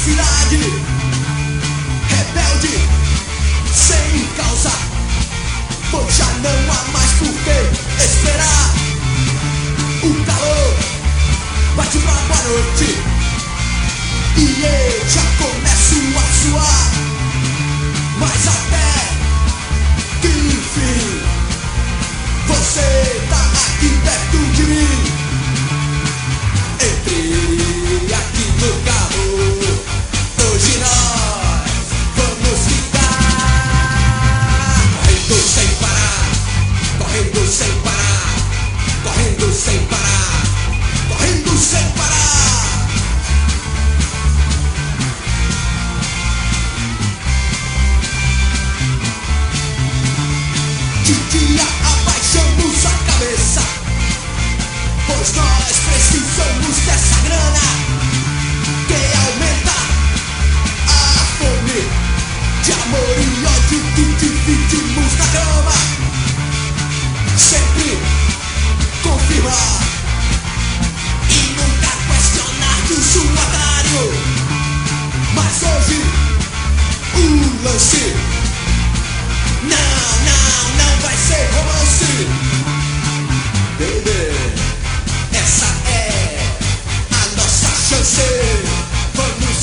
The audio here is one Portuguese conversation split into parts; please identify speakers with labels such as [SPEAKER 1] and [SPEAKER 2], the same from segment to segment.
[SPEAKER 1] cidade, rebelde, sem causa, pois já não há mais por que esperar. O calor bate pra boa noite e eu já começo a suar, mas até que enfim você tá aqui perto de mim. Entrei aqui no carro, hoje nós vamos ficar correndo sem parar, correndo sem parar, correndo sem parar, correndo sem parar. De dia abaixamos a cabeça, pois nós precisamos dessa grana que aumenta a fome de amor e ódio que dividimos na cama. Sempre confirmar e nunca questionar que sou otário. Mas hoje o lance não vai ser romance, baby. Essa é a nossa chance. Vamos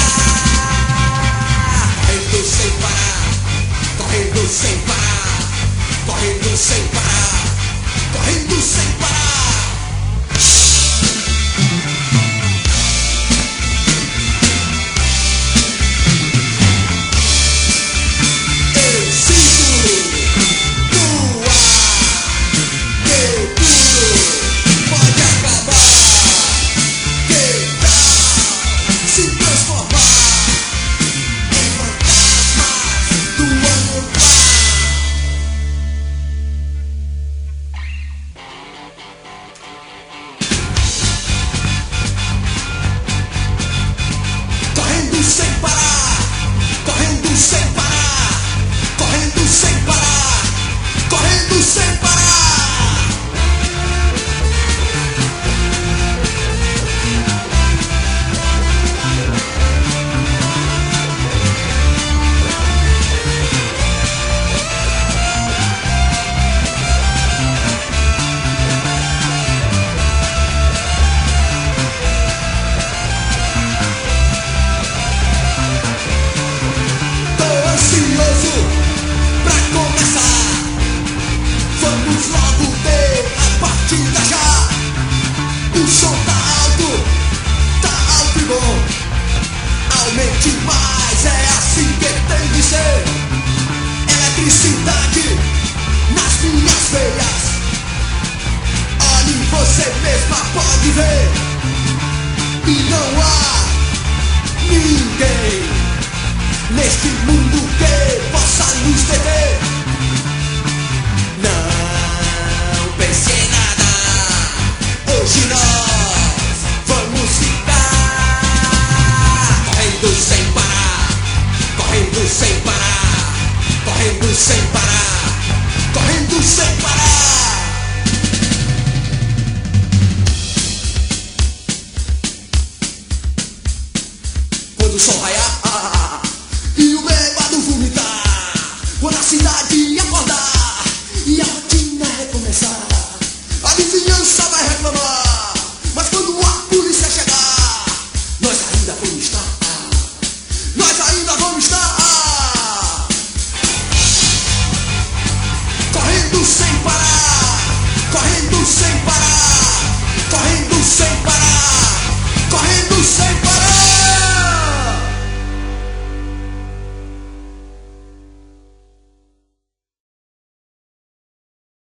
[SPEAKER 1] ficar correndo sem parar, correndo sem parar, correndo sem parar, correndo sem parar. Eu sinto no ar que tudo pode acabar. Que tal se transformar em fantasmas do ano par? Correndo sem parar, correndo sem parar, correndo sem parar, correndo sem parar. Tô ansioso pra começar. Vamos logo ter a partida já. O som tá alto e bom. Aumente mais, é assim que tem de ser. Eletricidade nas minhas veias. Olhe, você mesma pode ver. E não há ninguém neste mundo que possa nos deter.